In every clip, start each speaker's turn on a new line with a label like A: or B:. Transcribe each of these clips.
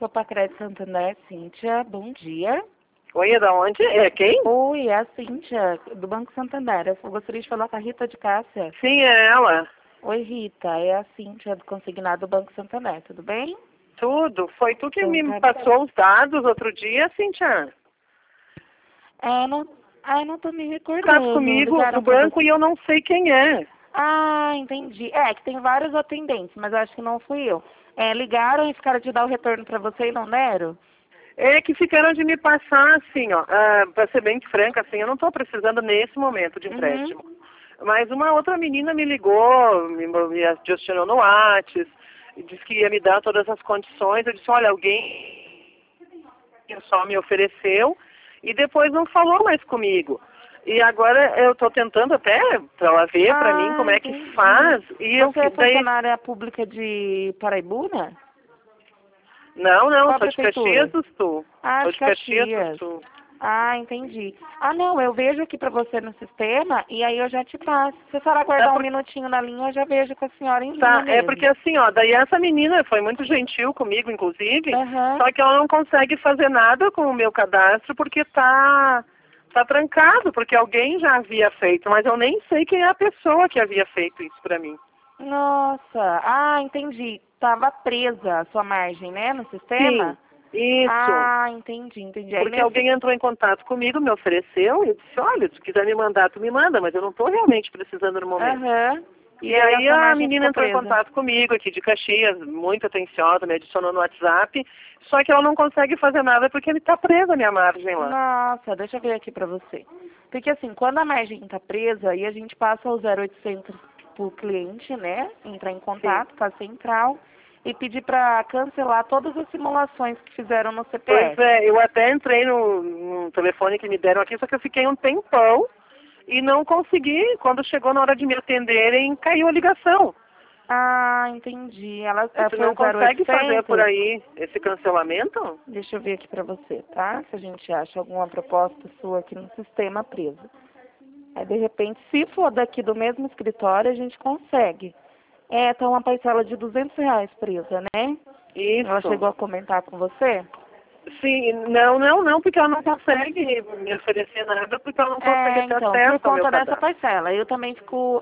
A: Copacred Santander, Cíntia, bom dia.
B: Oi, é da onde? É quem?
A: Oi, é a Cíntia, do Banco Santander. Eu gostaria de falar com a Rita de Cássia.
B: Sim, é ela.
A: Oi, Rita, é a Cíntia do consignado do Banco Santander, tudo bem?
B: Tudo. Foi tu que
A: Então,
B: me
A: tá.
B: passou os dados outro dia, Cíntia?
A: Não tô me
B: Estás
A: recordando.
B: comigo
A: Ligaram
B: no
A: pra
B: banco
A: você?
B: e eu não sei quem é.
A: Ah, entendi. É, que tem vários atendentes, mas acho que não fui eu. Ligaram e ficaram de dar o retorno pra você e não deram?
B: É que ficaram de me passar, assim, ó, pra ser bem franca, assim, eu não estou precisando nesse momento de empréstimo. Mas uma outra menina me ligou, me adicionou no WhatsApp, disse que ia me dar todas as condições. Eu disse, olha, alguém só me ofereceu e depois não falou mais comigo. E agora eu estou tentando até para ela ver para mim como é que
A: Entendi.
B: faz. E
A: Você é
B: daí,
A: funcionária pública de Paraibuna?
B: não,
A: Qual a
B: sou de
A: prefeitura?
B: Caxias do Sul.
A: Ah,
B: Sou
A: de
B: de Caxias do
A: Caxias.
B: Sul.
A: Ah, entendi. Ah, não, eu vejo aqui pra você no sistema e aí eu já te passo. Se a senhora
B: É
A: aguardar um
B: por-
A: minutinho na linha, eu já vejo com a senhora em linha
B: Tá, é
A: mesmo.
B: porque assim, ó, daí essa menina foi muito gentil comigo, inclusive,
A: Aham.
B: só que ela não consegue fazer nada com o meu cadastro porque tá trancado, porque alguém já havia feito, mas eu nem sei quem é a pessoa que havia feito isso pra mim.
A: Nossa, entendi. Tava presa a sua margem, né, no sistema?
B: Sim, isso.
A: Ah, entendi. Aí
B: Porque alguém entrou em contato comigo, me ofereceu, e eu disse, olha, se quiser me mandar, tu me manda, mas eu não estou realmente precisando no momento.
A: Aham.
B: E aí
A: sua
B: a
A: margem
B: menina
A: ficou
B: entrou em
A: presa.
B: contato comigo aqui de Caxias, muito atenciosa, me adicionou no WhatsApp, só que ela não consegue fazer nada porque ele está presa a minha margem lá.
A: Nossa, deixa eu ver aqui pra você. Porque assim, quando a margem tá presa, aí a gente passa o 0800 pro cliente, né? Entrar em
B: Sim.
A: contato com a central e pedir pra cancelar todas as simulações que fizeram no
B: Pois
A: CPF.
B: é, eu até entrei no telefone que me deram aqui, só que eu fiquei um tempão e não consegui. Quando chegou na hora de me atenderem, caiu a ligação.
A: Ah, entendi.
B: E tu
A: Foi
B: não
A: o
B: consegue fazer por
A: 0800?
B: aí esse cancelamento?
A: Deixa eu ver aqui pra você, tá? Se a gente acha alguma proposta sua aqui no sistema presa. Aí, de repente, se for daqui do mesmo escritório, a gente consegue. Tá uma parcela de R$ 200 presa, né? Ela
B: Isso.
A: chegou a comentar com você?
B: Sim, não, porque ela não consegue me oferecer nada, porque ela não consegue ter
A: Então, por
B: acesso ao meu
A: conta dessa
B: cadastro.
A: parcela, eu também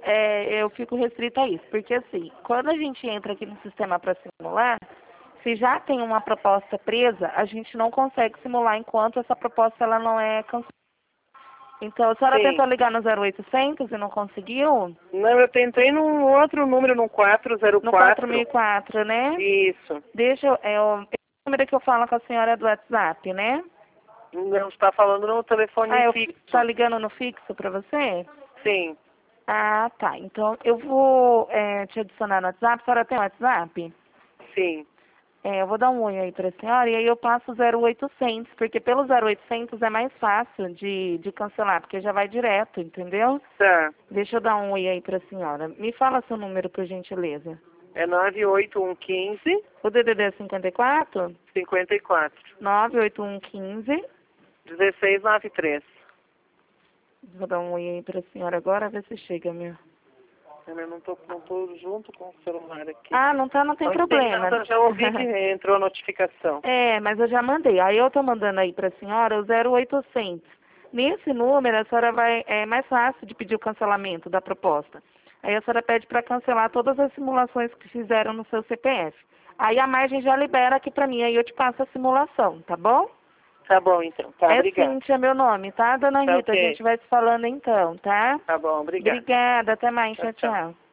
A: fico restrita a isso. Porque, assim, quando a gente entra aqui no sistema para simular, se já tem uma proposta presa, a gente não consegue simular enquanto essa proposta ela não é cancelada. Então, a senhora
B: Sim.
A: tentou ligar no 0800 e não conseguiu?
B: Não, eu tentei num outro número, no
A: No
B: 404.
A: 4004, né?
B: Isso.
A: Esse número que eu falo com a senhora é do WhatsApp, né?
B: Não está falando no telefone
A: Eu tá
B: fixo.
A: ligando no fixo pra você?
B: Sim,
A: Ah, tá. Então eu vou te adicionar no WhatsApp. A senhora tem WhatsApp?
B: sim.
A: Eu vou dar um oi aí pra senhora e aí eu passo o 0800, porque pelo 0800 é mais fácil de cancelar, porque já vai direto, entendeu?
B: Tá.
A: Deixa eu dar um oi aí pra senhora. Me fala seu número, por gentileza.
B: É 98115
A: O DDD é 54?
B: 54
A: 98115.
B: 1693.
A: Vou dar um oi aí pra senhora agora, ver se chega, meu.
B: Eu não tô junto com o celular aqui.
A: Não tem
B: Não tem
A: problema.
B: nada, já ouvi que entrou a notificação.
A: Mas eu já mandei. Aí eu tô mandando aí pra senhora o 0800. Nesse número, a senhora é mais fácil de pedir o cancelamento da proposta. Aí a senhora pede para cancelar todas as simulações que fizeram no seu CPF. Aí a margem já libera aqui pra mim, aí eu te passo a simulação, tá bom?
B: Tá bom, então. Tá, obrigada.
A: Cíntia, meu nome, tá, dona
B: Tá
A: Rita? A
B: ok.
A: gente vai se falando então, tá?
B: Tá bom, obrigada.
A: Obrigada, até mais,
B: Tchau,
A: tchau,
B: tchau.
A: tchau.